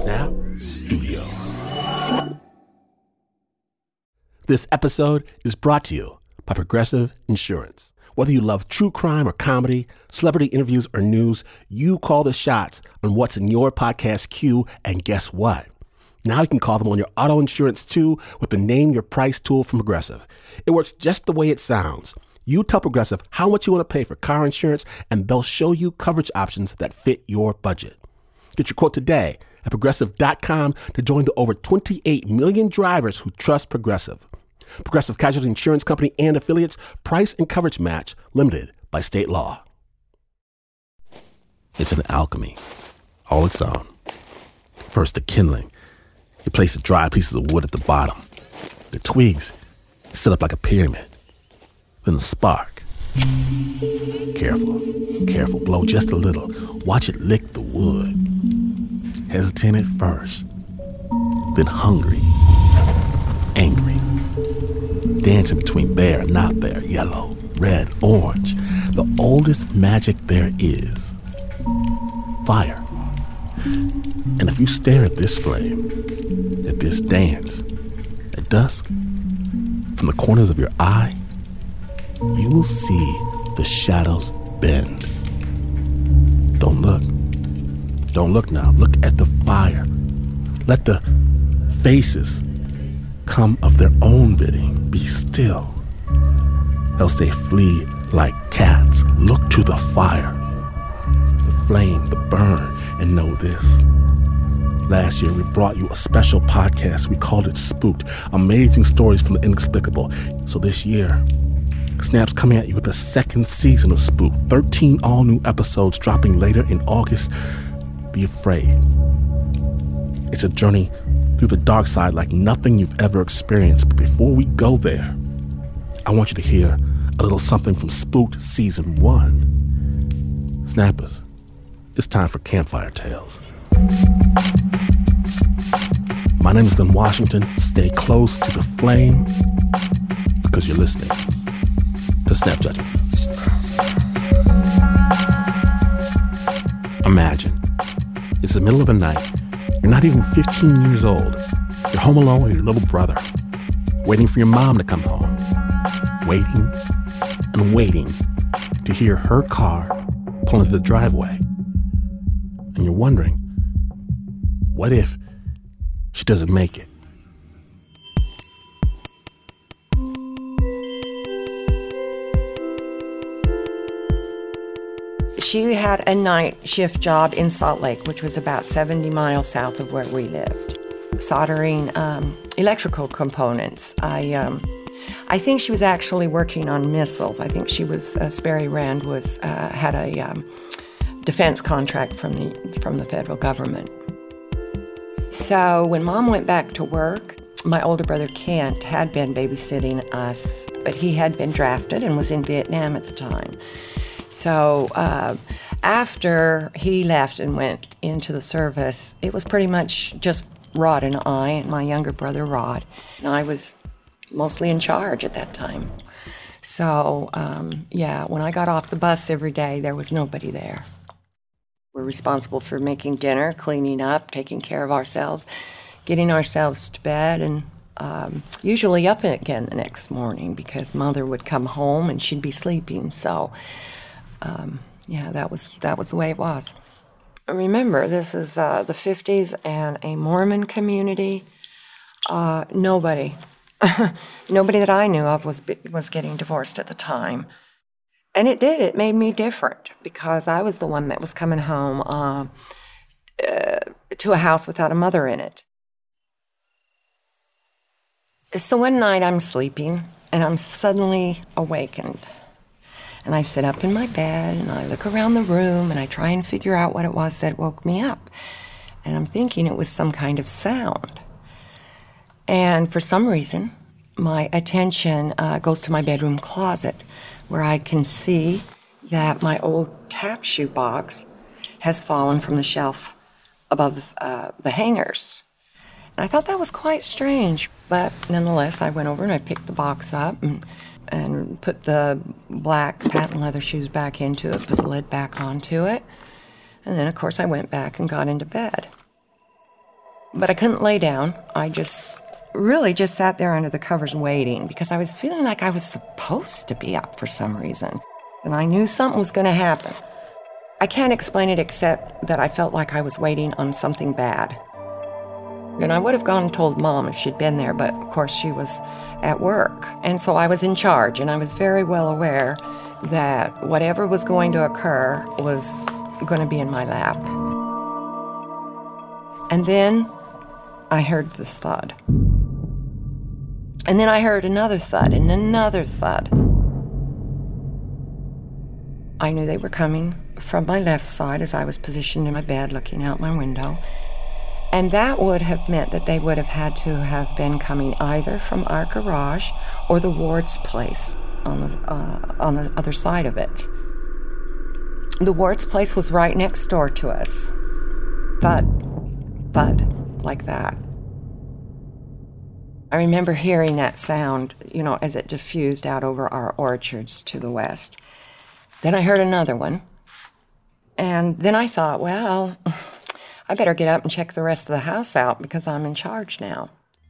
Snap Studios. This episode is brought to you by Progressive Insurance. Whether you love true crime or comedy, celebrity interviews or news, you call the shots on what's in your podcast queue, and guess what? Now you can call them on your auto insurance too with the Name Your Price tool from Progressive. It works just the way it sounds. You tell Progressive how much you want to pay for car insurance, and they'll show you coverage options that fit your budget. Get your quote today at Progressive.com to join the over 28 million drivers who trust Progressive. Progressive Casualty Insurance Company and affiliates. Price and coverage match limited by state law. It's an alchemy, all its own. First, the kindling. You place the dry pieces of wood at the bottom. The twigs set up like a pyramid. Then the spark. Careful, blow just a little. Watch it lick the wood. Hesitant at first, then hungry, angry. Dancing between there and not there, yellow, red, orange. The oldest magic there is. Fire. And if you stare at this flame, at this dance, at dusk, from the corners of your eye, you will see the shadows bend. Don't look. Don't look now. Look at the fire. Let the faces come of their own bidding. Be still. Else they flee like cats. Look to the fire, the flame, the burn, and know this. Last year, we brought you a special podcast. We called it Spooked, Amazing Stories from the Inexplicable. So this year, Snap's coming at you with the second season of Spooked. 13 all-new episodes dropping later in August. Be afraid. It's a journey through the dark side like nothing you've ever experienced. But before we go there, I want you to hear a little something from Spooked Season 1. Snappers, it's time for Campfire Tales. My name is Glenn Washington. Stay close to the flame because you're listening to Snap Judgment. Imagine, it's the middle of the night. You're not even 15 years old. You're home alone with your little brother, waiting for your mom to come home. Waiting and waiting to hear her car pull into the driveway. And you're wondering, what if she doesn't make it? She had a night shift job in Salt Lake, which was about 70 miles south of where we lived, soldering electrical components. I think she was actually working on missiles. I think she was, Sperry Rand was, had a defense contract from the federal government. So when Mom went back to work, my older brother Kent had been babysitting us, but he had been drafted and was in Vietnam at the time. So after he left and went into the service, it was pretty much just Rod and I, and my younger brother Rod. And I was mostly in charge at that time. So, when I got off the bus every day, there was nobody there. We're responsible for making dinner, cleaning up, taking care of ourselves, getting ourselves to bed, and usually up again the next morning because Mother would come home and she'd be sleeping. So, that was the way it was. Remember, this is the 50s and a Mormon community. Nobody that I knew of was getting divorced at the time. And it made me different because I was the one that was coming home to a house without a mother in it. So one night I'm sleeping and I'm suddenly awakened. And I sit up in my bed and I look around the room and I try and figure out what it was that woke me up. And I'm thinking it was some kind of sound. And for some reason, my attention goes to my bedroom closet, where I can see that my old tap shoe box has fallen from the shelf above the hangers. And I thought that was quite strange, but nonetheless, I went over and I picked the box up and put the black patent leather shoes back into it, put the lid back onto it. And then, of course, I went back and got into bed. But I couldn't lay down. I just sat there under the covers waiting because I was feeling like I was supposed to be up for some reason. And I knew something was going to happen. I can't explain it except that I felt like I was waiting on something bad. And I would have gone and told Mom if she'd been there, but of course she was at work. And so I was in charge, and I was very well aware that whatever was going to occur was going to be in my lap. And then I heard this thud. And then I heard another thud and another thud. I knew they were coming from my left side as I was positioned in my bed looking out my window. And that would have meant that they would have had to have been coming either from our garage or the Ward's place on the other side of it. The Ward's place was right next door to us. Thud, thud, like that. I remember hearing that sound, as it diffused out over our orchards to the west. Then I heard another one. And then I thought, well, I better get up and check the rest of the house out because I'm in charge now.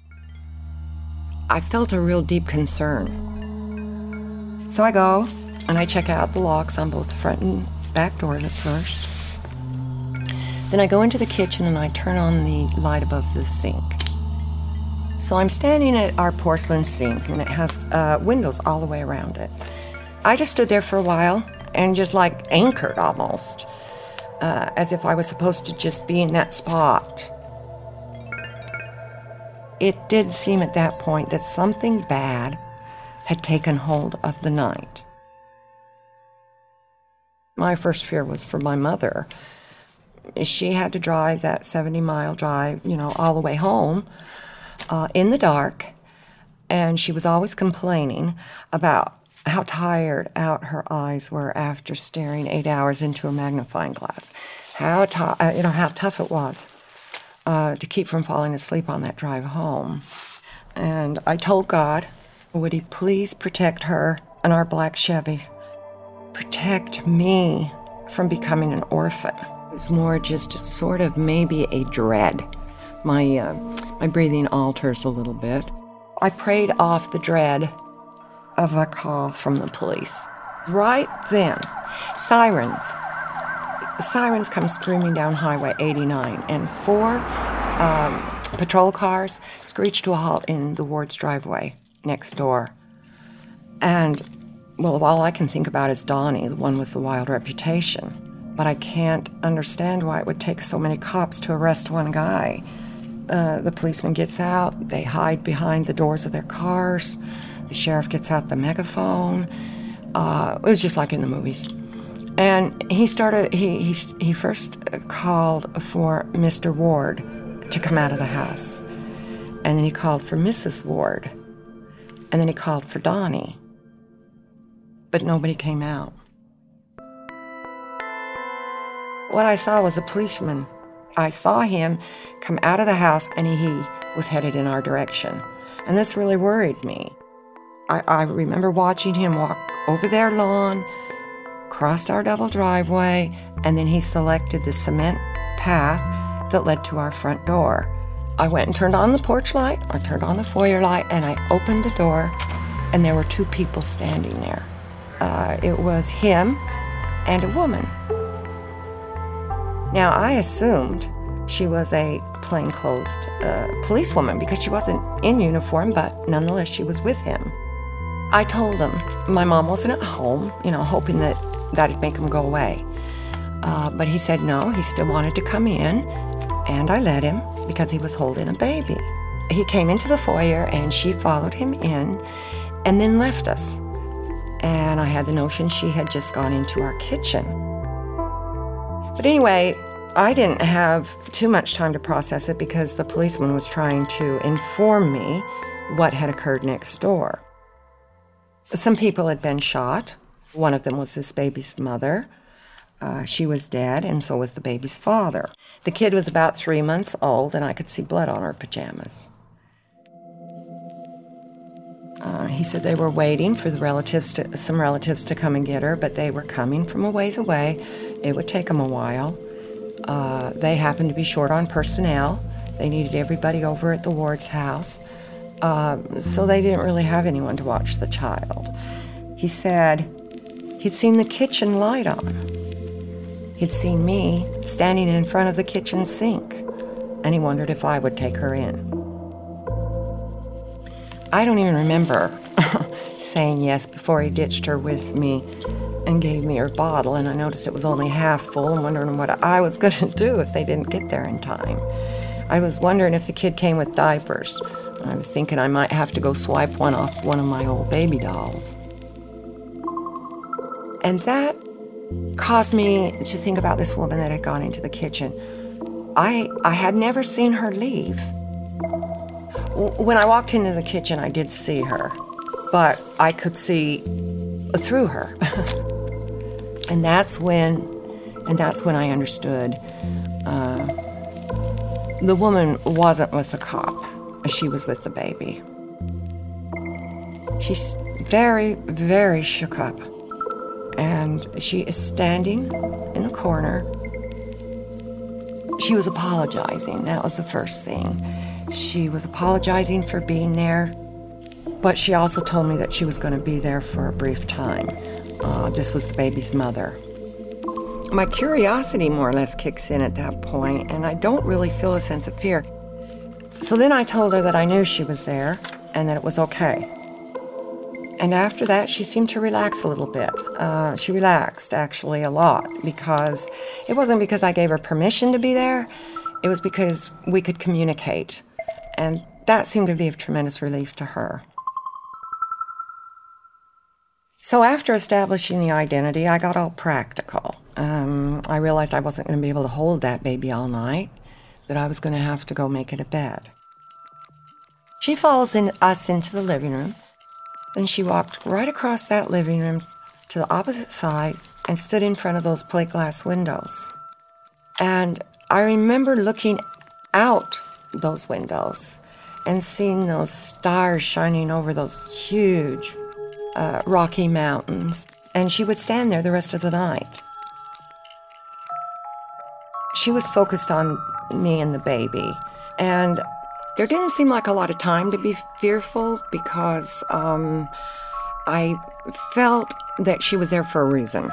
I felt a real deep concern. So I go and I check out the locks on both the front and back doors at first. Then I go into the kitchen and I turn on the light above the sink. So I'm standing at our porcelain sink, and it has windows all the way around it. I just stood there for a while and just like anchored almost, as if I was supposed to just be in that spot. It did seem at that point that something bad had taken hold of the night. My first fear was for my mother. She had to drive that 70-mile drive, all the way home in the dark, and she was always complaining about how tired out her eyes were after staring 8 hours into a magnifying glass. How tough it was to keep from falling asleep on that drive home. And I told God, would He please protect her and our black Chevy? Protect me from becoming an orphan. It was more just sort of maybe a dread. My breathing alters a little bit. I prayed off the dread of a call from the police. Right then, sirens come screaming down Highway 89, and 4 patrol cars screeched to a halt in the Ward's driveway next door. And, well, all I can think about is Donnie, the one with the wild reputation. But I can't understand why it would take so many cops to arrest one guy. The policeman gets out, they hide behind the doors of their cars, the sheriff gets out the megaphone. It was just like in the movies. And he first called for Mr. Ward to come out of the house. And then he called for Mrs. Ward. And then he called for Donnie. But nobody came out. What I saw was a policeman. I saw him come out of the house, and he was headed in our direction. And this really worried me. I remember watching him walk over their lawn, crossed our double driveway, and then he selected the cement path that led to our front door. I went and turned on the porch light, I turned on the foyer light, and I opened the door, and there were 2 people standing there. It was him and a woman. Now, I assumed she was a plainclothes policewoman because she wasn't in uniform, but nonetheless, she was with him. I told him my mom wasn't at home, hoping that'd make him go away. But he said no, he still wanted to come in, and I let him because he was holding a baby. He came into the foyer, and she followed him in and then left us. And I had the notion she had just gone into our kitchen. But anyway, I didn't have too much time to process it because the policeman was trying to inform me what had occurred next door. Some people had been shot. One of them was this baby's mother. She was dead, and so was the baby's father. The kid was about 3 months old, and I could see blood on her pajamas. He said they were waiting for some relatives to come and get her, but they were coming from a ways away. It would take them a while. They happened to be short on personnel. They needed everybody over at the ward's house, so they didn't really have anyone to watch the child. He said he'd seen the kitchen light on. He'd seen me standing in front of the kitchen sink, and he wondered if I would take her in. I don't even remember saying yes before he ditched her with me and gave me her bottle, and I noticed it was only half full and wondering what I was going to do if they didn't get there in time. I was wondering if the kid came with diapers. I was thinking I might have to go swipe one off one of my old baby dolls. And that caused me to think about this woman that had gone into the kitchen. I had never seen her leave. When I walked into the kitchen, I did see her, but I could see through her. And that's when I understood the woman wasn't with the cop. She was with the baby. She's very, very shook up. And she is standing in the corner. She was apologizing. That was the first thing. She was apologizing for being there, but she also told me that she was going to be there for a brief time. This was the baby's mother. My curiosity more or less kicks in at that point, and I don't really feel a sense of fear. So then I told her that I knew she was there and that it was okay. And after that, she seemed to relax a little bit. She relaxed, actually, a lot, because it wasn't because I gave her permission to be there. It was because we could communicate. And that seemed to be of tremendous relief to her. So after establishing the identity, I got all practical. I realized I wasn't going to be able to hold that baby all night, that I was going to have to go make it a bed. She follows us into the living room. Then she walked right across that living room to the opposite side and stood in front of those plate glass windows. And I remember looking out those windows and seeing those stars shining over those huge Rocky Mountains. And she would stand there the rest of the night. She was focused on me and the baby. And there didn't seem like a lot of time to be fearful because I felt that she was there for a reason.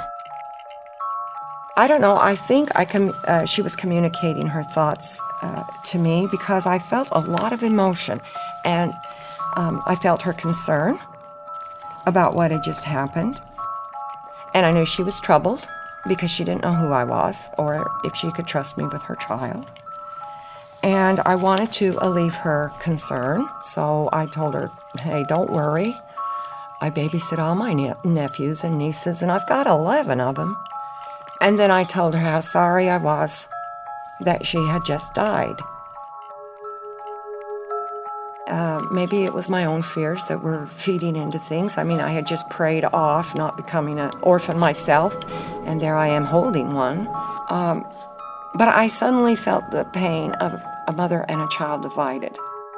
I don't know, I think she was communicating her thoughts to me because I felt a lot of emotion. And I felt her concern about what had just happened. And I knew she was troubled because she didn't know who I was or if she could trust me with her child. And I wanted to alleviate her concern, so I told her, hey, don't worry. I babysit all my nephews and nieces, and I've got 11 of them. And then I told her how sorry I was that she had just died. Maybe it was my own fears that were feeding into things. I mean, I had just prayed off not becoming an orphan myself, and there I am holding one. But I suddenly felt the pain of a mother and a child divided.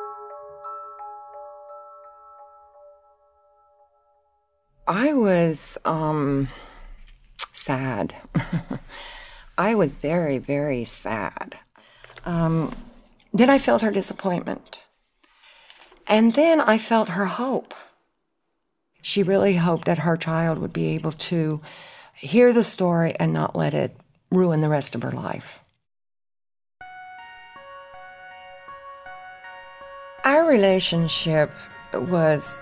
I was sad. I was very, very sad. Then I felt her disappointment. And then I felt her hope. She really hoped that her child would be able to hear the story and not let it ruin the rest of her life. Our relationship was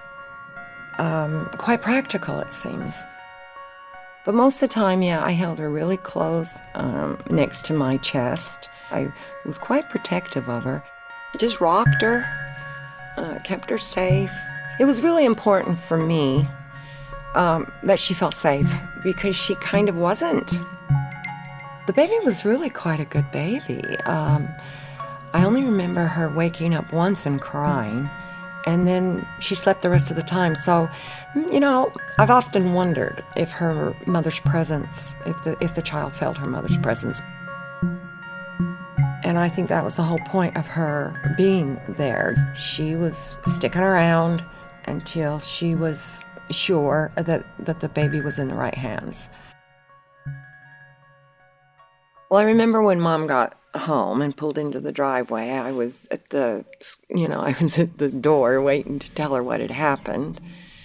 quite practical, it seems. But most of the time, yeah, I held her really close next to my chest. I was quite protective of her. Just rocked her, kept her safe. It was really important for me that she felt safe because she kind of wasn't. The baby was really quite a good baby. I only remember her waking up once and crying, and then she slept the rest of the time. So, you know, I've often wondered if her mother's presence, if the child felt her mother's presence. And I think that was the whole point of her being there. She was sticking around until she was sure that the baby was in the right hands. Well, I remember when Mom got home and pulled into the driveway, I was at the door waiting to tell her what had happened.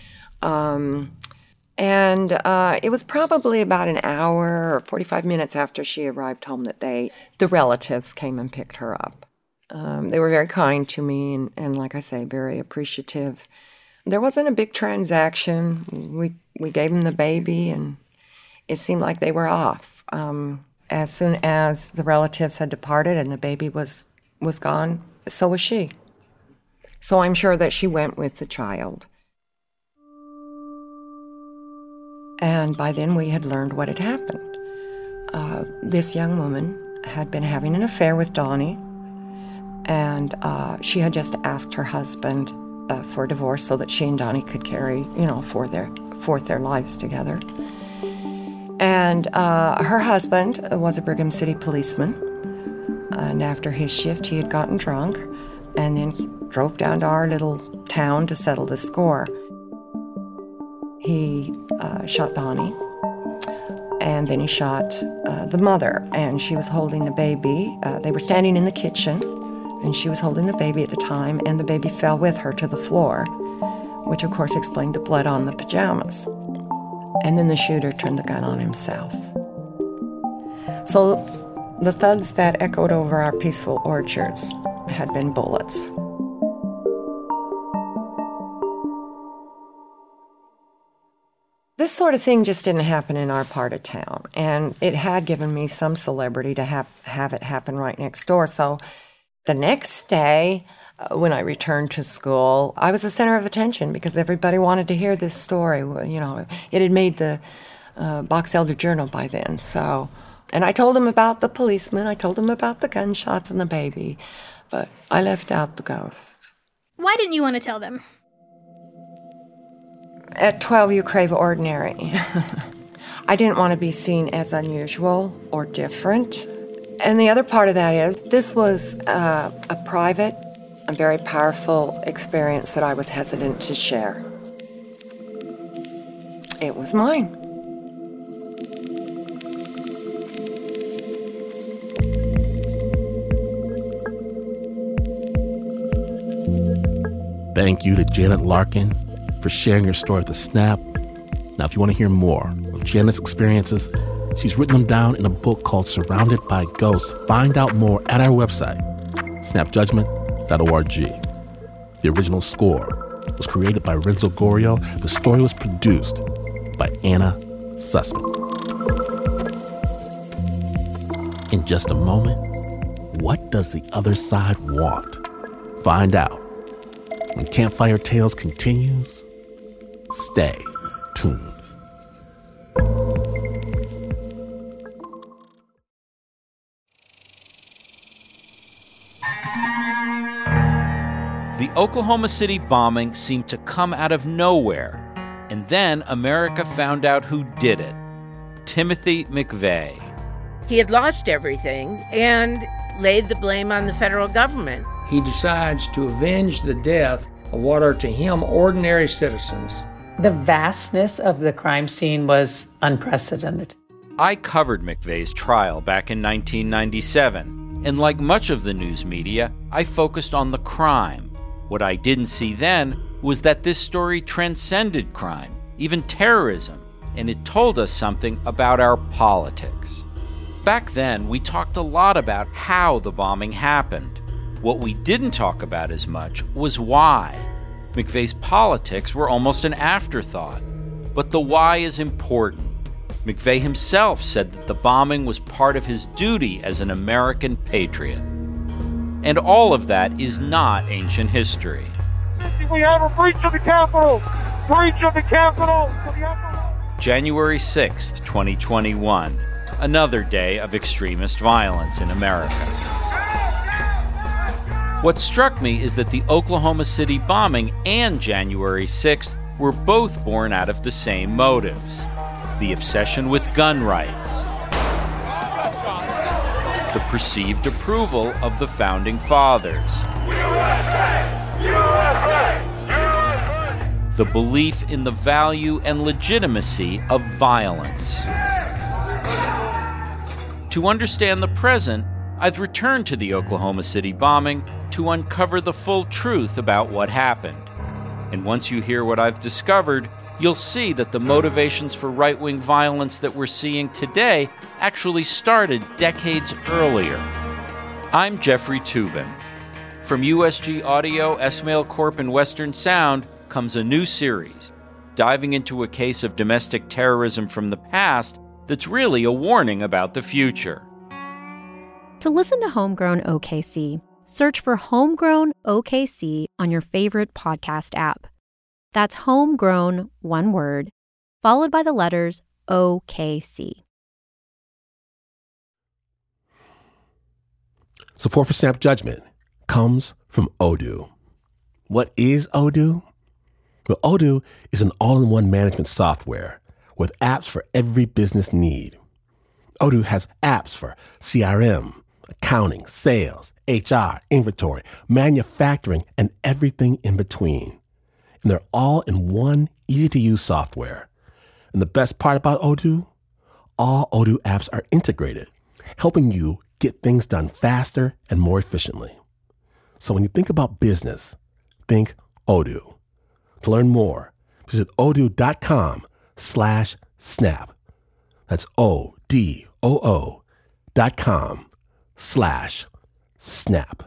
And it was probably about an hour or 45 minutes after she arrived home that the relatives came and picked her up. They were very kind to me and like I say, very appreciative. There wasn't a big transaction. We gave them the baby, and it seemed like they were off. As soon as the relatives had departed and the baby was gone, so was she. So I'm sure that she went with the child. And by then we had learned what had happened. This young woman had been having an affair with Donnie, and she had just asked her husband for a divorce so that she and Donnie could carry, forth their lives together. And her husband was a Brigham City policeman, and after his shift he had gotten drunk and then drove down to our little town to settle the score. He shot Donnie, and then he shot the mother, and she was holding the baby. They were standing in the kitchen, and she was holding the baby at the time, and the baby fell with her to the floor, which of course explained the blood on the pajamas. And then the shooter turned the gun on himself. So the thuds that echoed over our peaceful orchards had been bullets. This sort of thing just didn't happen in our part of town, and it had given me some celebrity to have it happen right next door. So the next day, when I returned to school, I was the center of attention because everybody wanted to hear this story. It had made the Box Elder Journal by then. So, and I told them about the policeman, I told them about the gunshots and the baby, but I left out the ghost. Why didn't you want to tell them? At 12, you crave ordinary. I didn't want to be seen as unusual or different. And the other part of that is, this was a private, a very powerful experience that I was hesitant to share. It was mine. Thank you to Janet Larkin for sharing your story at the Snap. Now, if you want to hear more of Janet's experiences, she's written them down in a book called Surrounded by Ghosts. Find out more at our website, snapjudgment.org. The original score was created by Renzo Gorio. The story was produced by Anna Sussman. In just a moment, what does the other side want? Find out when Campfire Tales continues. Stay tuned. The Oklahoma City bombing seemed to come out of nowhere, and then America found out who did it: Timothy McVeigh. He had lost everything and laid the blame on the federal government. He decides to avenge the death of what are to him ordinary citizens. The vastness of the crime scene was unprecedented. I covered McVeigh's trial back in 1997, and like much of the news media, I focused on the crime. What I didn't see then was that this story transcended crime, even terrorism, and it told us something about our politics. Back then, we talked a lot about how the bombing happened. What we didn't talk about as much was why. McVeigh's politics were almost an afterthought, but the why is important. McVeigh himself said that the bombing was part of his duty as an American patriot. And all of that is not ancient history. We have a breach of the Capitol! Breach of the Capitol! January 6th, 2021. Another day of extremist violence in America. What struck me is that the Oklahoma City bombing and January 6th were both born out of the same motives: the obsession with gun rights, the perceived approval of the Founding Fathers, the belief in the value and legitimacy of violence. To understand the present, I've returned to the Oklahoma City bombing to uncover the full truth about what happened. And once you hear what I've discovered, you'll see that the motivations for right-wing violence that we're seeing today actually started decades earlier. I'm Jeffrey Toobin. From USG Audio, Esmail Corp, and Western Sound comes a new series, diving into a case of domestic terrorism from the past that's really a warning about the future. To listen to Homegrown OKC, search for Homegrown OKC on your favorite podcast app. That's Homegrown, one word, followed by the letters OKC. Support for Snap Judgment comes from Odoo. What is Odoo? Well, Odoo is an all-in-one management software with apps for every business need. Odoo has apps for CRM, accounting, sales, HR, inventory, manufacturing, and everything in between. And they're all in one easy-to-use software. And the best part about Odoo? All Odoo apps are integrated, helping you get things done faster and more efficiently. So when you think about business, think Odoo. To learn more, visit odoo.com/snap. That's ODOO.com/snap.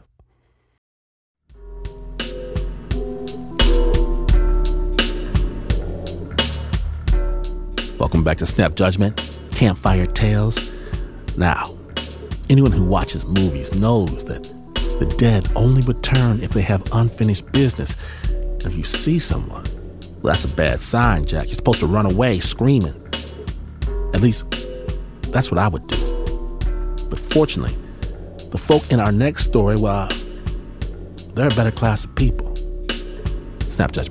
Welcome back to Snap Judgment, Campfire Tales. Now, anyone who watches movies knows that the dead only return if they have unfinished business. And if you see someone, well, that's a bad sign, Jack. You're supposed to run away screaming. At least, that's what I would do. But fortunately, the folk in our next story, well, they're a better class of people. Snap Judgment.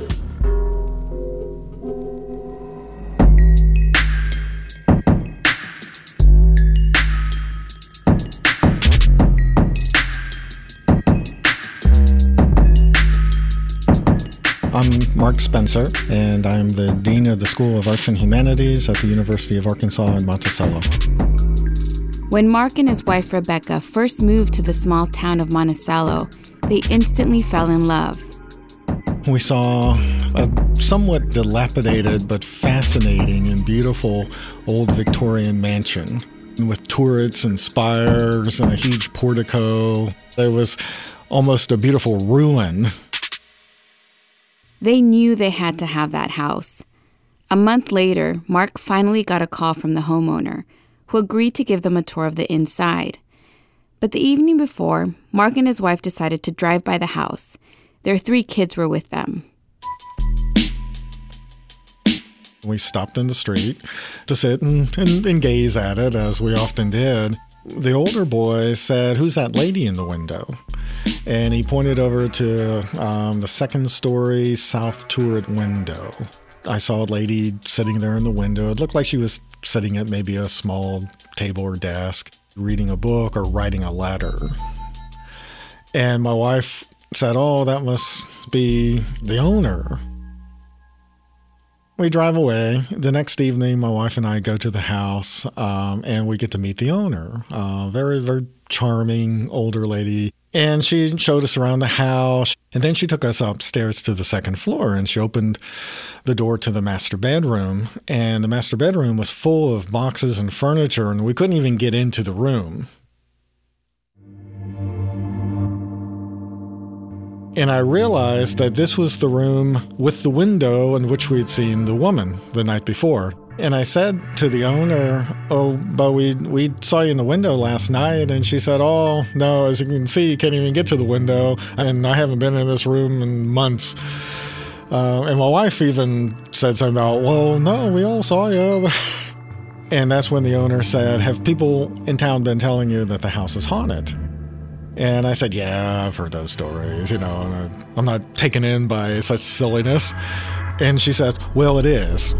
I'm Mark Spencer, and I'm the Dean of the School of Arts and Humanities at the University of Arkansas in Monticello. When Mark and his wife Rebecca first moved to the small town of Monticello, they instantly fell in love. We saw a somewhat dilapidated but fascinating and beautiful old Victorian mansion with turrets and spires and a huge portico. It was almost a beautiful ruin. They knew they had to have that house. A month later, Mark finally got a call from the homeowner, who agreed to give them a tour of the inside. But the evening before, Mark and his wife decided to drive by the house. Their 3 kids were with them. We stopped in the street to sit and gaze at it, as we often did. The older boy said, "Who's that lady in the window?" And he pointed over to the second-story south turret window. I saw a lady sitting there in the window. It looked like she was sitting at maybe a small table or desk, reading a book or writing a letter. And my wife said, "Oh, that must be the owner." We drive away. The next evening, my wife and I go to the house, and we get to meet the owner. Very, very charming older lady. And she showed us around the house. And then she took us upstairs to the second floor, and she opened the door to the master bedroom. And the master bedroom was full of boxes and furniture, and we couldn't even get into the room. And I realized that this was the room with the window in which we'd seen the woman the night before. And I said to the owner, "Oh, but we saw you in the window last night." And she said, "Oh, no, as you can see, you can't even get to the window. And I haven't been in this room in months." And my wife even said something about, "Well, no, we all saw you." And that's when the owner said, "Have people in town been telling you that the house is haunted?" And I said, "Yeah, I've heard those stories, and I'm not taken in by such silliness." And she said, "Well, it is."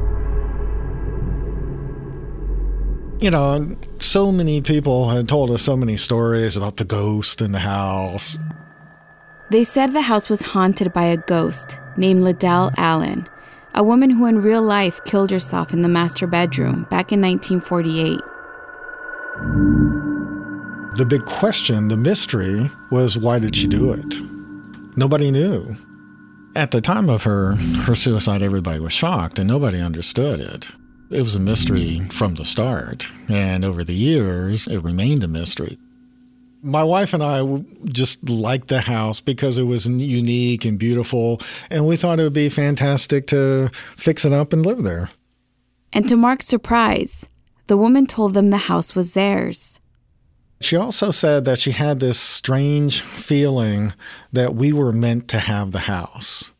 So many people had told us so many stories about the ghost in the house. They said the house was haunted by a ghost named Liddell Allen, a woman who in real life killed herself in the master bedroom back in 1948. The big question, the mystery, was why did she do it? Nobody knew. At the time of her suicide, everybody was shocked and nobody understood it. It was a mystery from the start, and over the years, it remained a mystery. My wife and I just liked the house because it was unique and beautiful, and we thought it would be fantastic to fix it up and live there. And to Mark's surprise, the woman told them the house was theirs. She also said that she had this strange feeling that we were meant to have the house.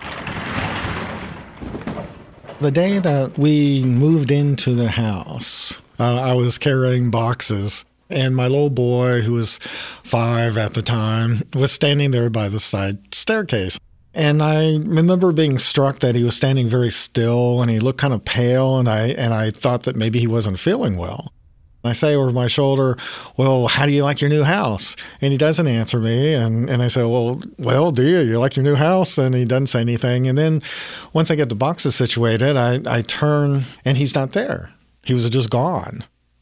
The day that we moved into the house, I was carrying boxes. And my little boy, who was 5 at the time, was standing there by the side staircase. And I remember being struck that he was standing very still and he looked kind of pale, and I thought that maybe he wasn't feeling well. I say over my shoulder, "Well, how do you like your new house?" And he doesn't answer me. And I say, well, do you like your new house? And he doesn't say anything. And then once I get the boxes situated, I turn and he's not there. He was just gone.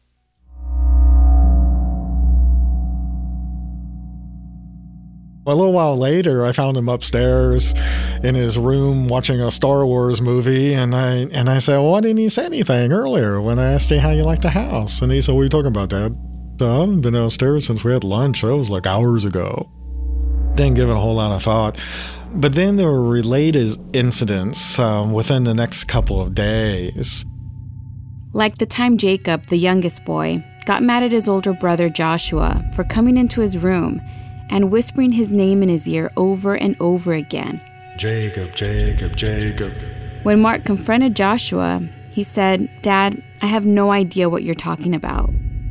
A little while later, I found him upstairs in his room watching a Star Wars movie, and I said, "Well, why didn't you say anything earlier when I asked you how you like the house?" And he said, "What are you talking about, Dad?" "I haven't been downstairs since we had lunch. That was like hours ago." Didn't give it a whole lot of thought. But then there were related incidents within the next couple of days. Like the time Jacob, the youngest boy, got mad at his older brother Joshua for coming into his room and whispering his name in his ear over and over again. "Jacob, Jacob, Jacob." When Mark confronted Joshua, he said, "Dad, I have no idea what you're talking about."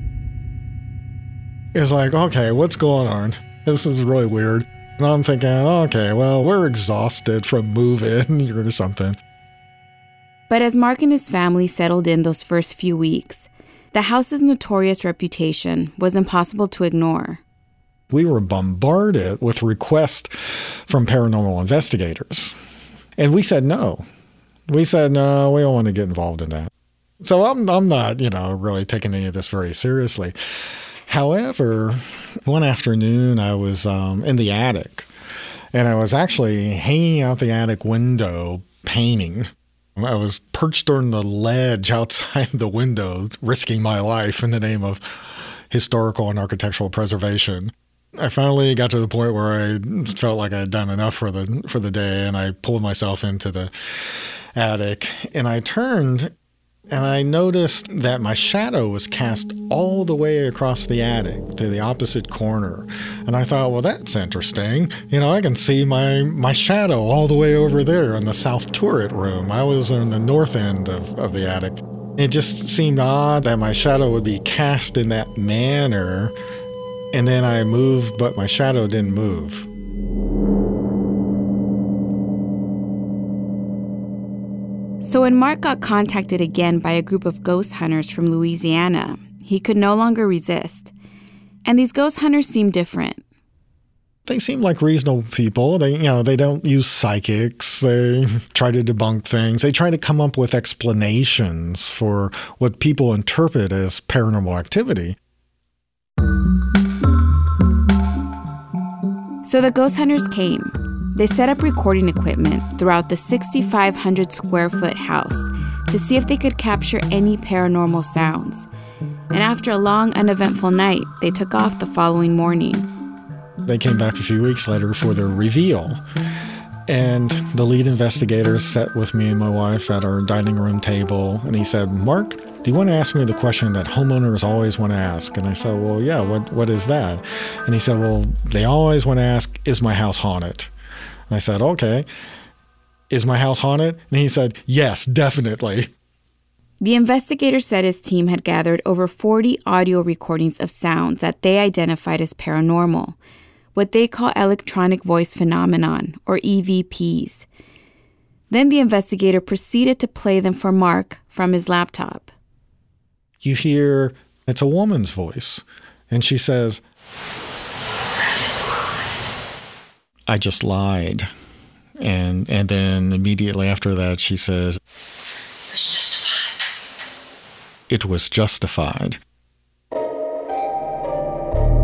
It's like, okay, what's going on? This is really weird. And I'm thinking, okay, well, we're exhausted from moving or something. But as Mark and his family settled in those first few weeks, the house's notorious reputation was impossible to ignore. We were bombarded with requests from paranormal investigators. And we said no. We said, no, we don't want to get involved in that. So I'm not, really taking any of this very seriously. However, one afternoon I was in the attic, and I was actually hanging out the attic window painting. I was perched on the ledge outside the window, risking my life in the name of historical and architectural preservation. I finally got to the point where I felt like I had done enough for the day, and I pulled myself into the attic, and I turned, and I noticed that my shadow was cast all the way across the attic to the opposite corner. And I thought, well, that's interesting. I can see my shadow all the way over there in the south turret room. I was in the north end of the attic. It just seemed odd that my shadow would be cast in that manner. And then I moved, but my shadow didn't move. So when Mark got contacted again by a group of ghost hunters from Louisiana, he could no longer resist. And these ghost hunters seemed different. They seem like reasonable people. They don't use psychics. They try to debunk things. They try to come up with explanations for what people interpret as paranormal activity. So the ghost hunters came. They set up recording equipment throughout the 6,500 square foot house to see if they could capture any paranormal sounds. And after a long, uneventful night, they took off the following morning. They came back a few weeks later for their reveal. And the lead investigator sat with me and my wife at our dining room table, and he said, "Mark, do you want to ask me the question that homeowners always want to ask?" And I said, "Well, yeah, what is that?" And he said, "Well, they always want to ask, is my house haunted?" And I said, "Okay, is my house haunted?" And he said, "Yes, definitely." The investigator said his team had gathered over 40 audio recordings of sounds that they identified as paranormal, what they call electronic voice phenomenon, or EVPs. Then the investigator proceeded to play them for Mark from his laptop. You hear, it's a woman's voice, and she says, "I just lied." And then immediately after that, she says, "It was justified."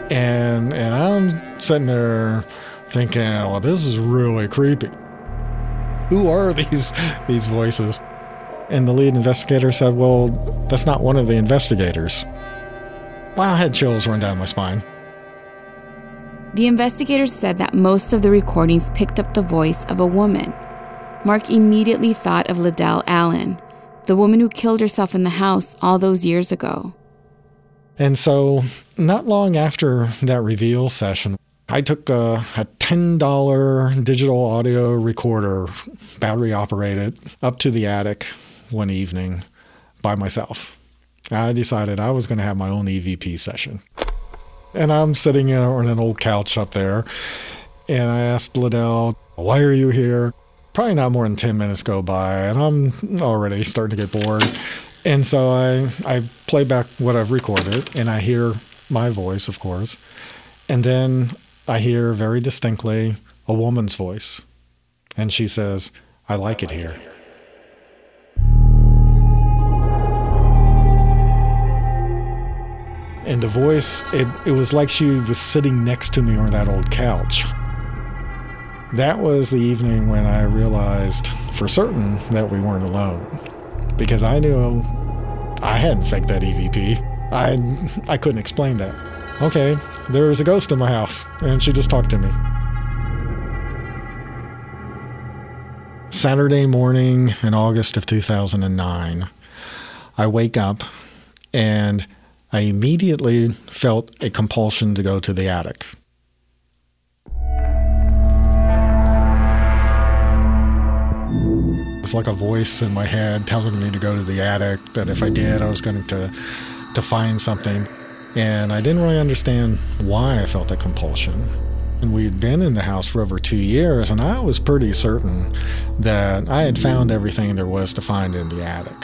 And I'm sitting there thinking, well, this is really creepy. Who are these voices? And the lead investigator said, well, that's not one of the investigators. Well, I had chills run down my spine. The investigators said that most of the recordings picked up the voice of a woman. Mark immediately thought of Liddell Allen, the woman who killed herself in the house all those years ago. And so, not long after that reveal session, I took a $10 digital audio recorder, battery operated, up to the attic one evening by myself. I decided I was going to have my own EVP session. And I'm sitting on an old couch up there, and I asked Liddell, why are you here? Probably not more than 10 minutes go by, and I'm already starting to get bored. And so I play back what I've recorded, and I hear my voice, of course. And then I hear very distinctly a woman's voice. And she says, I like it here. And the voice, it was like she was sitting next to me on that old couch. That was the evening when I realized for certain that we weren't alone. Because I knew I hadn't faked that EVP. I couldn't explain that. Okay, there's a ghost in my house, and she just talked to me. Saturday morning in August of 2009, I wake up and I immediately felt a compulsion to go to the attic. It's like a voice in my head telling me to go to the attic, that if I did, I was going to find something. And I didn't really understand why I felt that compulsion. And we'd been in the house for over 2 years, and I was pretty certain that I had found everything there was to find in the attic.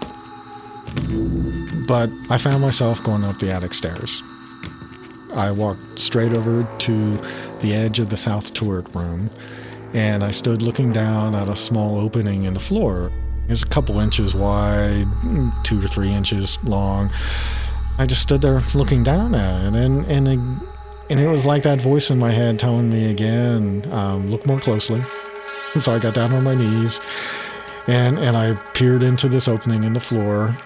But I found myself going up the attic stairs. I walked straight over to the edge of the south turret room, and I stood looking down at a small opening in the floor. It's a couple inches wide, 2 to 3 inches long. I just stood there looking down at it, and it was like that voice in my head telling me again, look more closely. And so I got down on my knees, and I peered into this opening in the floor.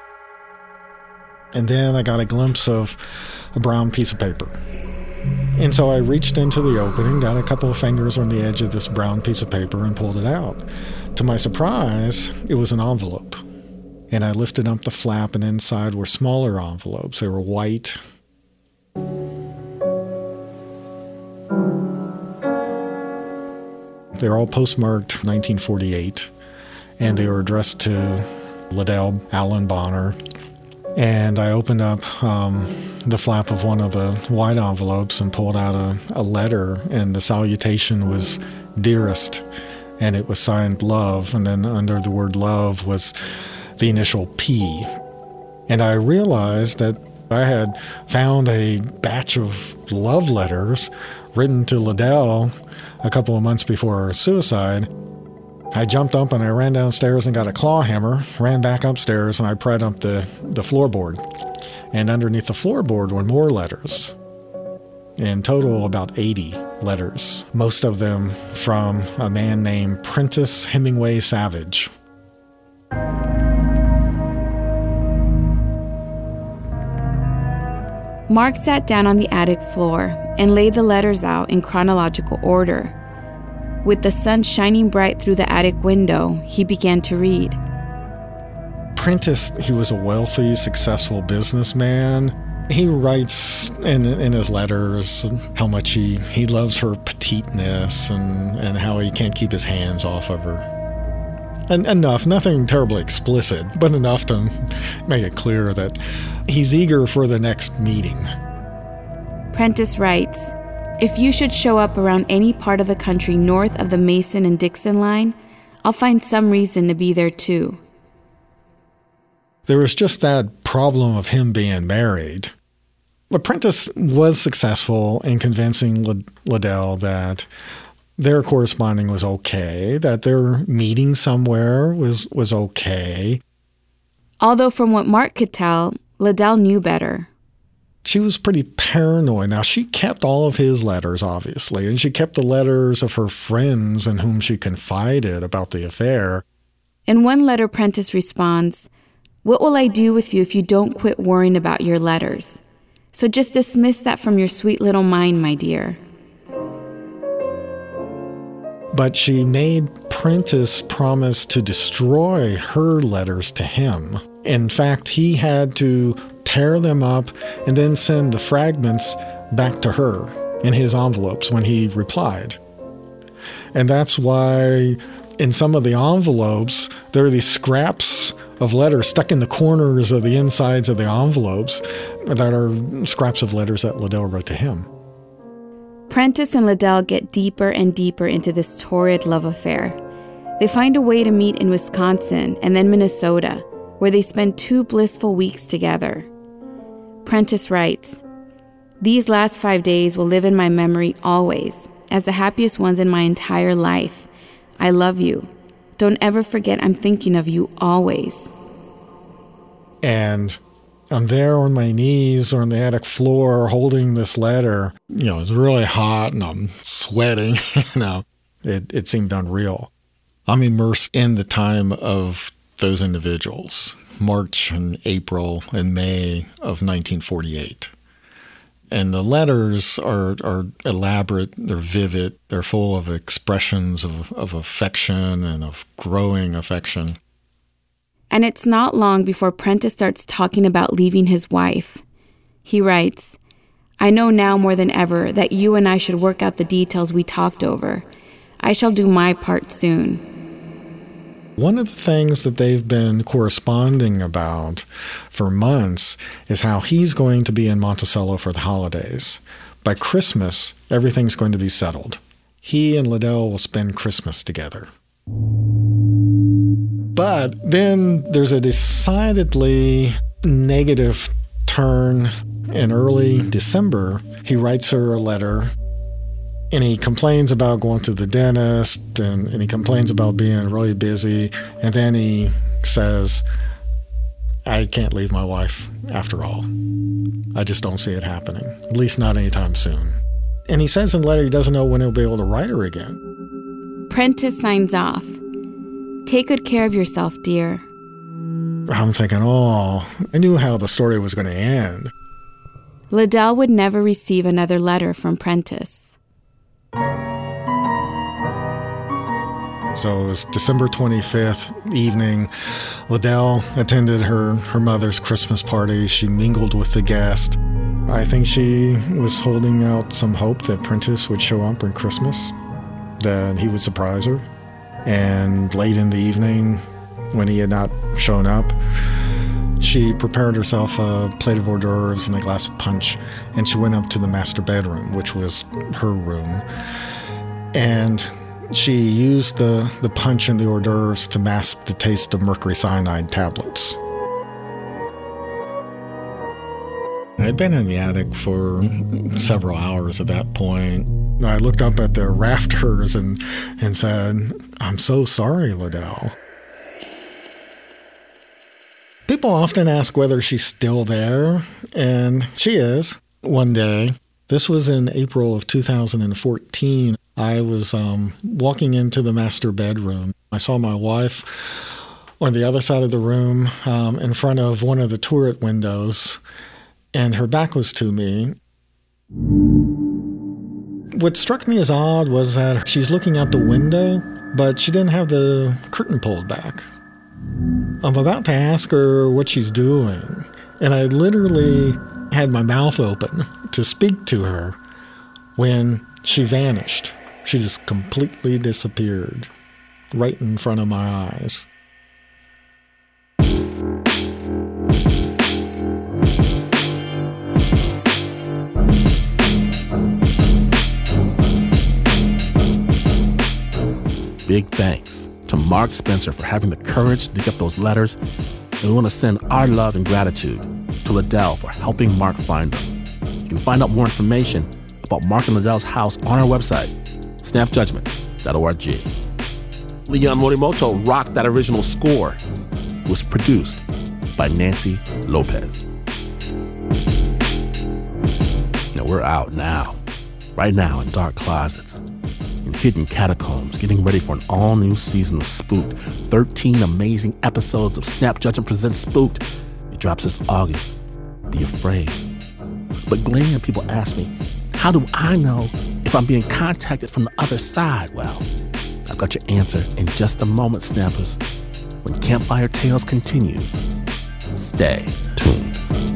And then I got a glimpse of a brown piece of paper. And so I reached into the opening, got a couple of fingers on the edge of this brown piece of paper and pulled it out. To my surprise, it was an envelope. And I lifted up the flap, and inside were smaller envelopes. They were white. They were all postmarked 1948, and they were addressed to Liddell Allen Bonner. And I opened up the flap of one of the white envelopes and pulled out a letter, and the salutation was Dearest, and it was signed Love, and then under the word Love was the initial P. And I realized that I had found a batch of love letters written to Liddell a couple of months before her suicide. I jumped up and I ran downstairs and got a claw hammer, ran back upstairs, and I pried up the floorboard. And underneath the floorboard were more letters. In total, about 80 letters, most of them from a man named Prentice Hemingway Savage. Mark sat down on the attic floor and laid the letters out in chronological order. With the sun shining bright through the attic window, he began to read. Prentice, he was a wealthy, successful businessman. He writes in his letters how much he loves her petiteness and how he can't keep his hands off of her. And enough, nothing terribly explicit, but enough to make it clear that he's eager for the next meeting. Prentice writes, if you should show up around any part of the country north of the Mason and Dixon line, I'll find some reason to be there too. There was just that problem of him being married. But Prentice was successful in convincing Liddell that their corresponding was okay, that their meeting somewhere was okay. Although from what Mark could tell, Liddell knew better. she was pretty paranoid. Now, she kept all of his letters, obviously, and she kept the letters of her friends in whom she confided about the affair. In one letter, Prentice responds, "What will I do with you if you don't quit worrying about your letters? So just dismiss that from your sweet little mind, my dear." But she made Prentice promise to destroy her letters to him. In fact, he had to tear them up and then send the fragments back to her in his envelopes when he replied. And that's why in some of the envelopes, there are these scraps of letters stuck in the corners of the insides of the envelopes that are scraps of letters that Liddell wrote to him. Prentice and Liddell get deeper and deeper into this torrid love affair. They find a way to meet in Wisconsin and then Minnesota, where they spend 2 blissful weeks together. Prentice writes, "These last 5 days will live in my memory always, as the happiest ones in my entire life. I love you. Don't ever forget I'm thinking of you always." And I'm there on my knees or on the attic floor holding this letter. It's really hot and I'm sweating. It seemed unreal. I'm immersed in the time of those individuals, March and April and May of 1948. And the letters are elaborate, they're vivid, they're full of expressions of affection and of growing affection. And it's not long before Prentice starts talking about leaving his wife. He writes, "I know now more than ever that you and I should work out the details we talked over. I shall do my part soon." One of the things that they've been corresponding about for months is how he's going to be in Monticello for the holidays. By Christmas, everything's going to be settled. He and Liddell will spend Christmas together. But then there's a decidedly negative turn in early December. He writes her a letter. And he complains about going to the dentist, and he complains about being really busy. And then he says, "I can't leave my wife after all. I just don't see it happening, at least not anytime soon." And he says in the letter he doesn't know when he'll be able to write her again. Prentice signs off. "Take good care of yourself, dear." I'm thinking, I knew how the story was going to end. Liddell would never receive another letter from Prentice. So it was December 25th evening. Liddell attended her mother's Christmas party. She mingled with the guests. I think she was holding out some hope that Prentice would show up on Christmas, that he would surprise her. And late in the evening, when he had not shown up, she prepared herself a plate of hors d'oeuvres and a glass of punch, and she went up to the master bedroom, which was her room. And she used the punch and the hors d'oeuvres to mask the taste of mercury cyanide tablets. I'd been in the attic for several hours at that point. I looked up at the rafters and said, "I'm so sorry, Liddell." People often ask whether she's still there, and she is. One day, this was in April of 2014, I was walking into the master bedroom. I saw my wife on the other side of the room in front of one of the turret windows, and her back was to me. What struck me as odd was that she's looking out the window, but she didn't have the curtain pulled back. I'm about to ask her what she's doing, and I literally had my mouth open to speak to her when she vanished. She just completely disappeared right in front of my eyes. Big thanks to Mark Spencer for having the courage to dig up those letters. And we want to send our love and gratitude to Liddell for helping Mark find them. You can find out more information about Mark and Liddell's house on our website, snapjudgment.org. Leon Morimoto rocked that original score. It was produced by Nancy Lopez. we're out now. Right now in dark closets, in hidden catacombs, getting ready for an all-new season of Spooked. 13 amazing episodes of Snap Judgment Presents Spooked. It drops this August. Be afraid. But Glenn, people ask me, how do I know if I'm being contacted from the other side? Well, I've got your answer in just a moment, Snappers. When Campfire Tales continues, stay tuned.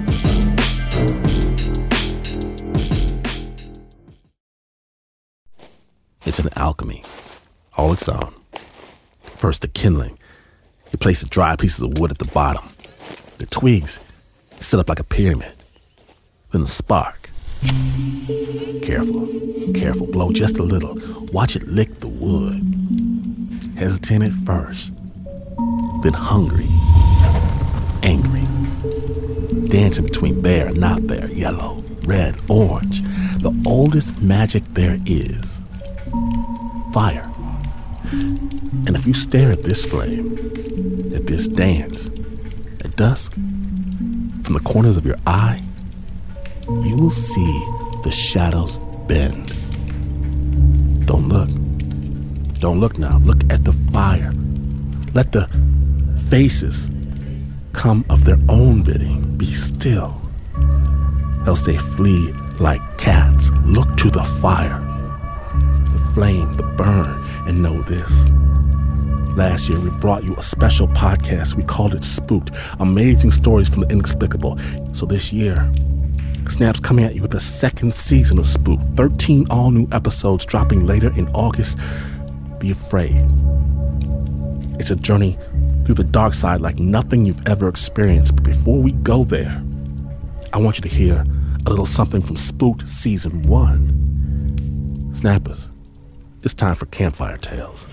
It's an alchemy, all its own. First, the kindling. You place the dry pieces of wood at the bottom. The twigs set up like a pyramid. Then the spark. Careful, careful, blow just a little. Watch it lick the wood. Hesitant at first, then hungry, angry. Dancing between there and not there, yellow, red, orange. The oldest magic there is. Fire. And if you stare at this flame, at this dance, at dusk, from the corners of your eye, you will see the shadows bend. Don't look. Don't look now. Look at the fire. Let the faces come of their own bidding. Be still. Else they flee like cats. Look to the fire. Flame, the burn, and know this. Last year, we brought you a special podcast. We called it Spooked, amazing stories from the inexplicable. So this year, Snap's coming at you with a second season of Spooked. 13 all-new episodes dropping later in August. Be afraid. It's a journey through the dark side like nothing you've ever experienced. But before we go there, I want you to hear a little something from Spooked Season 1. Snappers, it's time for Campfire Tales.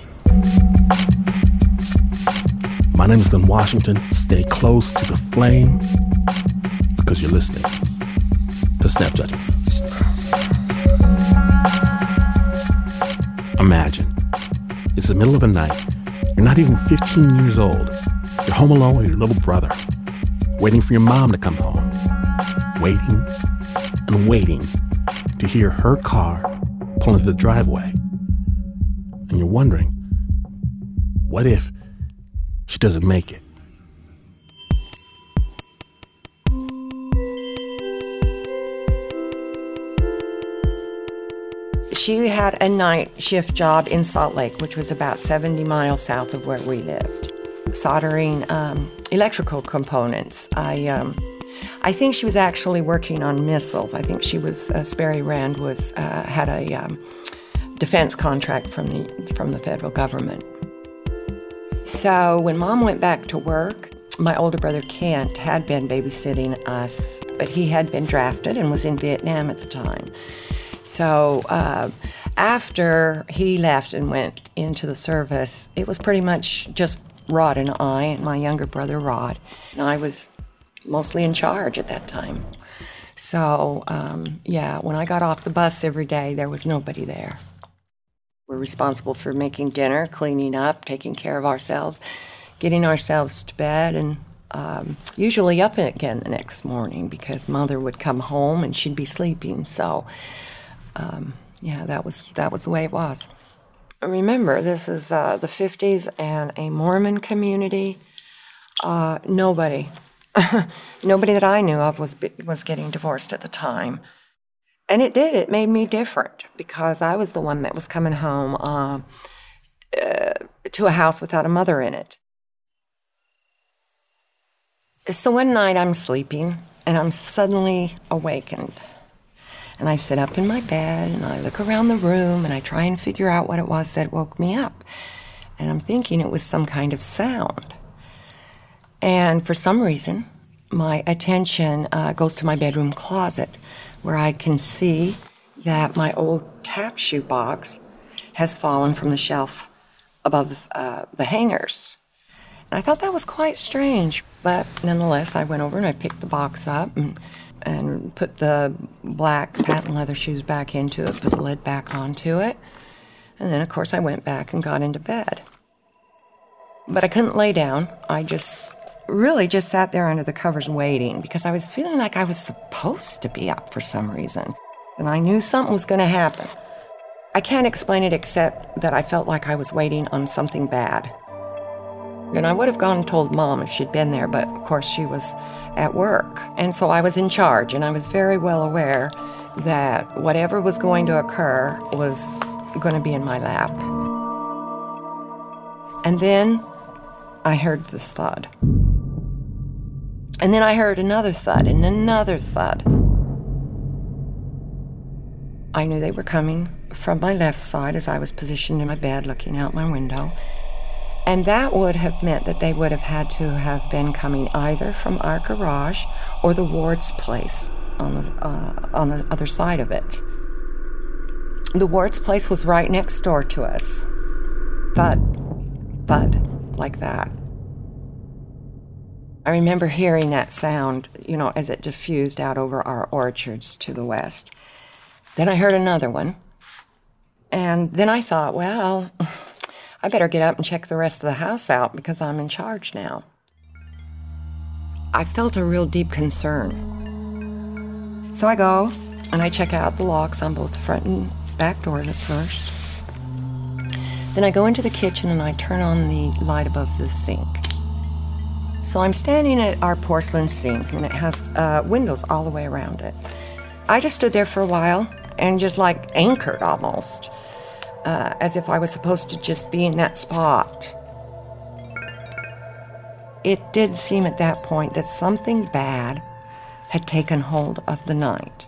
My name is Glenn Washington. Stay close to the flame because you're listening to Snap Judgment. Imagine, it's the middle of the night. You're not even 15 years old. You're home alone with your little brother, waiting for your mom to come home. Waiting and waiting to hear her car pull into the driveway. And you're wondering, what if she doesn't make it? She had a night shift job in Salt Lake, which was about 70 miles south of where we lived, soldering electrical components. I think she was actually working on missiles. I think she was, Sperry Rand was, had a defense contract from the federal government. So when Mom went back to work, my older brother Kent had been babysitting us, but he had been drafted and was in Vietnam at the time. So after he left and went into the service, it was pretty much just Rod and I, and my younger brother Rod. And I was mostly in charge at that time. So when I got off the bus every day, there was nobody there. We're responsible for making dinner, cleaning up, taking care of ourselves, getting ourselves to bed, and usually up again the next morning because Mother would come home and she'd be sleeping. So, that was the way it was. Remember, this is the 50s and a Mormon community. Nobody that I knew of was getting divorced at the time. And it made me different because I was the one that was coming home to a house without a mother in it. So one night I'm sleeping and I'm suddenly awakened. And I sit up in my bed and I look around the room and I try and figure out what it was that woke me up. And I'm thinking it was some kind of sound. And for some reason, my attention goes to my bedroom closet, where I can see that my old tap shoe box has fallen from the shelf above the hangers. And I thought that was quite strange, but nonetheless, I went over and I picked the box up and put the black patent leather shoes back into it, put the lid back onto it, and then, of course, I went back and got into bed. But I couldn't lay down. I just sat there under the covers waiting because I was feeling like I was supposed to be up for some reason. and I knew something was going to happen. I can't explain it except that I felt like I was waiting on something bad. And I would have gone and told Mom if she'd been there, but of course she was at work. And so I was in charge, and I was very well aware that whatever was going to occur was going to be in my lap. And then I heard this thud. And then I heard another thud and another thud. I knew they were coming from my left side as I was positioned in my bed looking out my window. And that would have meant that they would have had to have been coming either from our garage or the Ward's place on the other side of it. The Ward's place was right next door to us. Thud, thud, like that. I remember hearing that sound, as it diffused out over our orchards to the west. Then I heard another one. And then I thought, well, I better get up and check the rest of the house out because I'm in charge now. I felt a real deep concern. So I go and I check out the locks on both the front and back doors at first. Then I go into the kitchen and I turn on the light above the sink. So I'm standing at our porcelain sink, and it has windows all the way around it. I just stood there for a while and just like anchored almost, as if I was supposed to just be in that spot. It did seem at that point that something bad had taken hold of the night.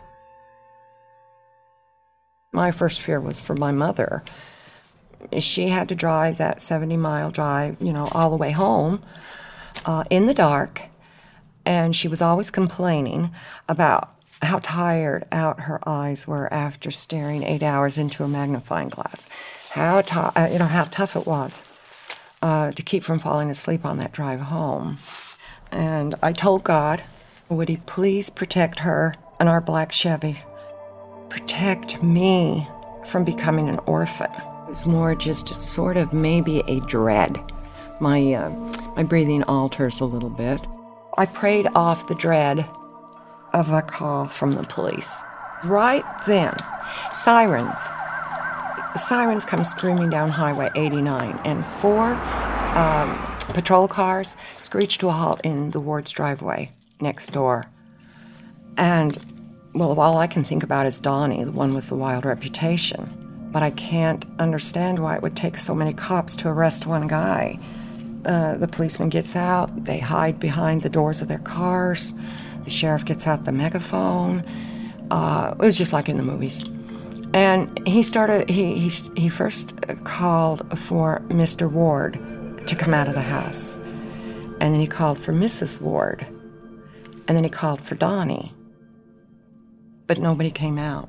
My first fear was for my mother. She had to drive that 70-mile drive, all the way home in the dark, and she was always complaining about how tired out her eyes were after staring 8 hours into a magnifying glass. How tough it was to keep from falling asleep on that drive home. And I told God, would he please protect her and our black Chevy? Protect me from becoming an orphan. It was more just sort of maybe a dread. My breathing alters a little bit. I prayed off the dread of a call from the police. Right then, sirens come screaming down Highway 89, and 4 patrol cars screeched to a halt in the Ward's driveway next door. And, well, all I can think about is Donnie, the one with the wild reputation. But I can't understand why it would take so many cops to arrest one guy. The policeman gets out, they hide behind the doors of their cars, the sheriff gets out the megaphone. It was just like in the movies. And he first called for Mr. Ward to come out of the house. And then he called for Mrs. Ward. And then he called for Donnie. But nobody came out.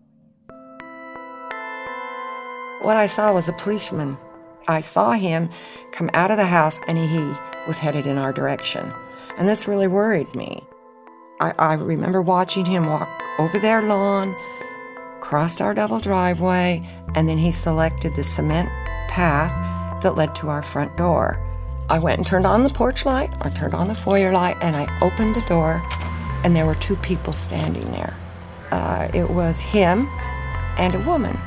What I saw was a policeman. I saw him come out of the house, and he was headed in our direction. And this really worried me. I remember watching him walk over their lawn, crossed our double driveway, and then he selected the cement path that led to our front door. I went and turned on the porch light, I turned on the foyer light, and I opened the door, and there were 2 people standing there. It was him and a woman.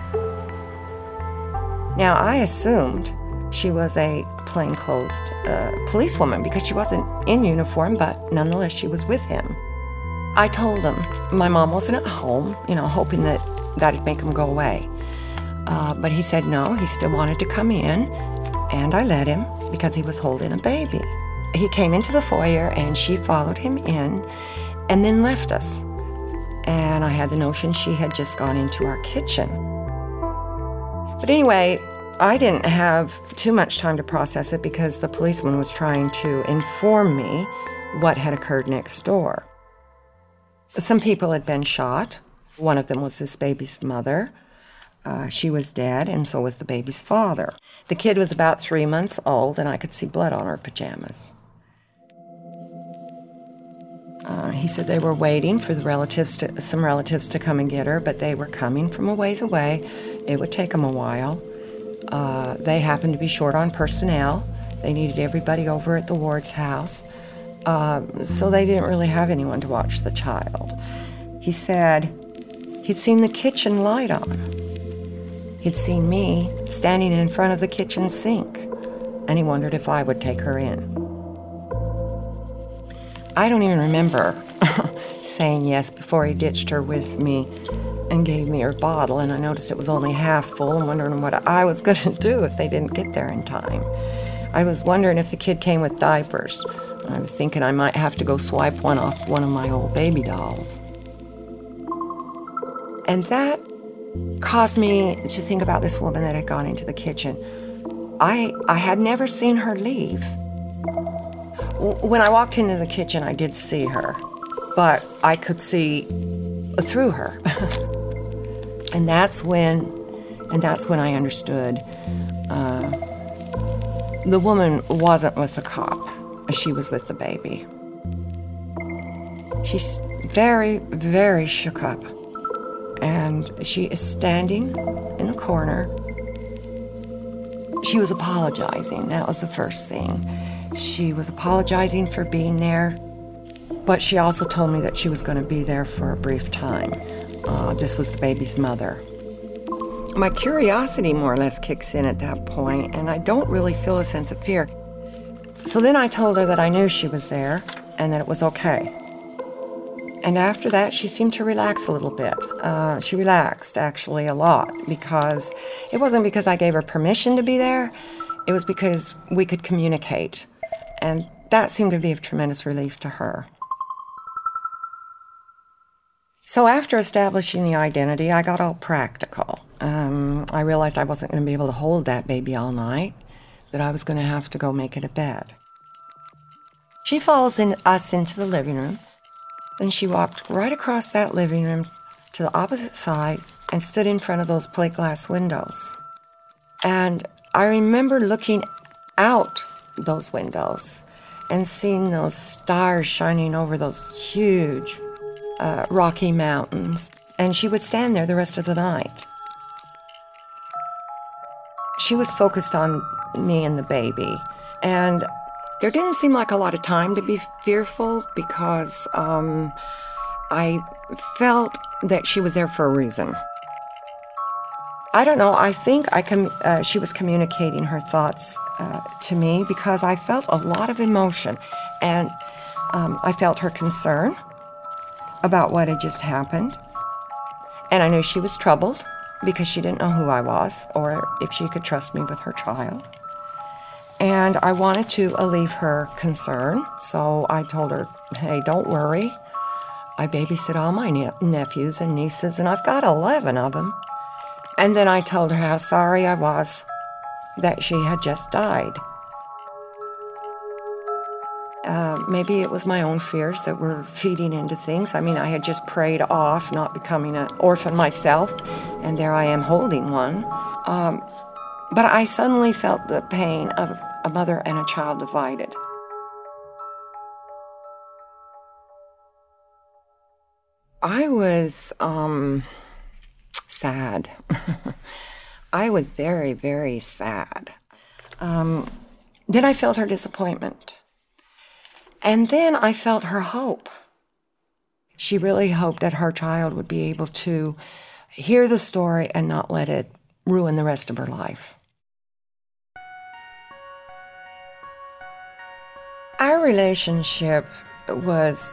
Now, I assumed she was a plainclothed policewoman because she wasn't in uniform, but nonetheless, she was with him. I told him my mom wasn't at home, hoping that that'd make him go away. But he said no, he still wanted to come in, and I let him because he was holding a baby. He came into the foyer, and she followed him in and then left us. And I had the notion she had just gone into our kitchen. But anyway, I didn't have too much time to process it because the policeman was trying to inform me what had occurred next door. Some people had been shot. One of them was this baby's mother. She was dead, and so was the baby's father. The kid was about 3 months old, and I could see blood on her pajamas. He said they were waiting for some relatives to come and get her, but they were coming from a ways away. It would take them a while. They happened to be short on personnel. They needed everybody over at the Ward's house, so they didn't really have anyone to watch the child. He said he'd seen the kitchen light on. He'd seen me standing in front of the kitchen sink, and he wondered if I would take her in. I don't even remember saying yes before he ditched her with me and gave me her bottle, and I noticed it was only half full and wondering what I was going to do if they didn't get there in time. I was wondering if the kid came with diapers. I was thinking I might have to go swipe one off one of my old baby dolls. And that caused me to think about this woman that had gone into the kitchen. I had never seen her leave. When I walked into the kitchen, I did see her, but I could see through her. And that's when I understood the woman wasn't with the cop. She was with the baby. She's very, very shook up. And she is standing in the corner. She was apologizing. That was the first thing. She was apologizing for being there, but she also told me that she was going to be there for a brief time. This was the baby's mother. My curiosity more or less kicks in at that point, and I don't really feel a sense of fear. So then I told her that I knew she was there and that it was okay. And after that, she seemed to relax a little bit. She relaxed, actually, a lot, because it wasn't because I gave her permission to be there. It was because we could communicate. And that seemed to be of tremendous relief to her. So after establishing the identity, I got all practical. I realized I wasn't going to be able to hold that baby all night, that I was going to have to go make it a bed. She follows us into the living room. Then she walked right across that living room to the opposite side and stood in front of those plate glass windows. And I remember looking out those windows and seeing those stars shining over those huge Rocky Mountains. And she would stand there the rest of the night. She was focused on me and the baby. And there didn't seem like a lot of time to be fearful because I felt that she was there for a reason. I don't know, I think she was communicating her thoughts to me because I felt a lot of emotion. And I felt her concern about what had just happened. And I knew she was troubled because she didn't know who I was or if she could trust me with her child. And I wanted to alleviate her concern, so I told her, hey, don't worry. I babysit all my nephews and nieces, and I've got 11 of them. And then I told her how sorry I was that she had just died. Maybe it was my own fears that were feeding into things. I mean, I had just prayed off not becoming an orphan myself, and there I am holding one. But I suddenly felt the pain of a mother and a child divided. I was sad. I was very, very sad. Then I felt her disappointment. And then I felt her hope. She really hoped that her child would be able to hear the story and not let it ruin the rest of her life. Our relationship was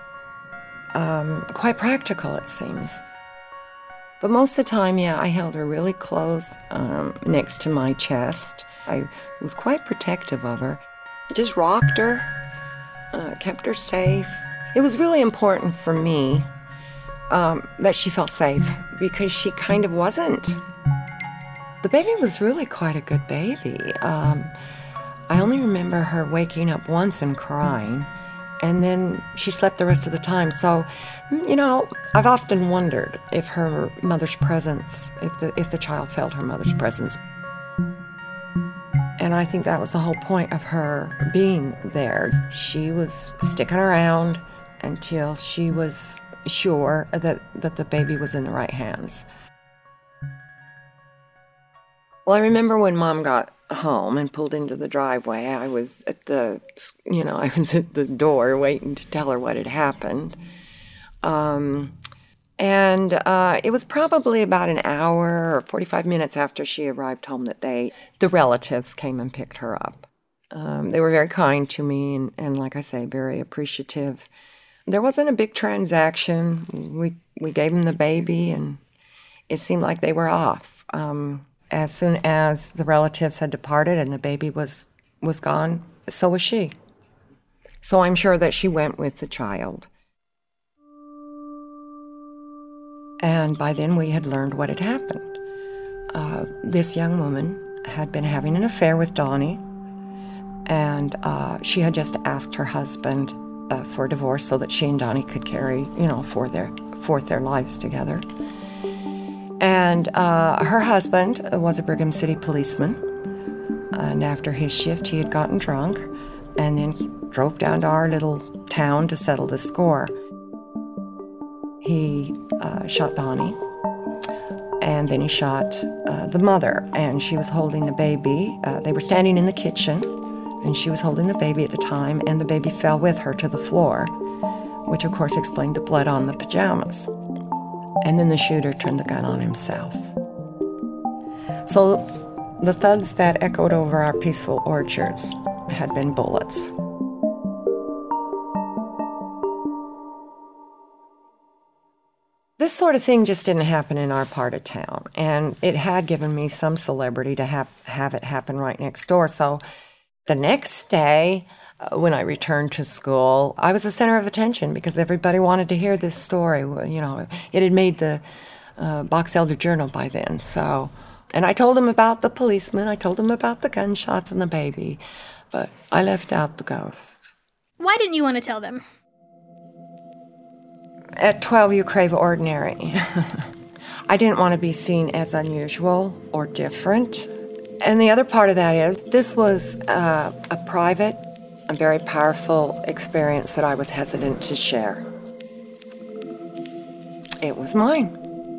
quite practical, it seems. But most of the time, yeah, I held her really close next to my chest. I was quite protective of her. Just rocked her, kept her safe. It was really important for me that she felt safe because she kind of wasn't. The baby was really quite a good baby. I only remember her waking up once and crying, and then she slept the rest of the time. So, you know, I've often wondered if her mother's presence, if the child felt her mother's presence. And I think that was the whole point of her being there. She was sticking around until she was sure that the baby was in the right hands. Well, I remember when Mom got home and pulled into the driveway, I was at the door waiting to tell her what had happened. And it was probably about an hour or 45 minutes after she arrived home that the relatives came and picked her up. They were very kind to me and like I say, very appreciative. There wasn't a big transaction. We gave them the baby, and it seemed like they were off. As soon as the relatives had departed and the baby was gone, so was she. So I'm sure that she went with the child. And by then we had learned what had happened. This young woman had been having an affair with Donnie, and she had just asked her husband for a divorce so that she and Donnie could carry, forth their lives together. And her husband was a Brigham City policeman, and after his shift he had gotten drunk and then drove down to our little town to settle the score. He shot Donnie, and then he shot the mother, and she was holding the baby. They were standing in the kitchen, and she was holding the baby at the time, and the baby fell with her to the floor, which of course explained the blood on the pajamas. And then the shooter turned the gun on himself. So the thuds that echoed over our peaceful orchards had been bullets. This sort of thing just didn't happen in our part of town, and it had given me some celebrity to have it happen right next door. So the next day, when I returned to school, I was the center of attention because everybody wanted to hear this story. It had made the Box Elder Journal by then. And I told them about the policeman, I told them about the gunshots and the baby, but I left out the ghost. Why didn't you want to tell them? At 12, you crave ordinary. I didn't want to be seen as unusual or different. And the other part of that is, this was a private, a very powerful experience that I was hesitant to share. It was mine.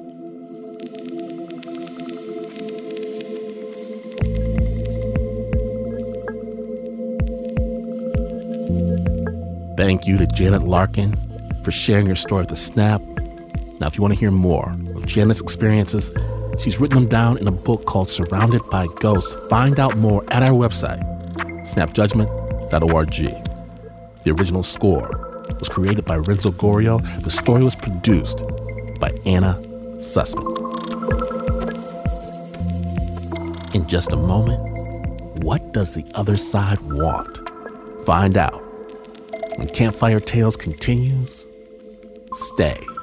Thank you to Janet Larkin for sharing your story at the Snap. Now, if you want to hear more of Janet's experiences, she's written them down in a book called Surrounded by Ghosts. Find out more at our website, snapjudgment.org. The original score was created by Renzo Gorio. The story was produced by Anna Sussman. In just a moment, what does the other side want? Find out when Campfire Tales continues. Stay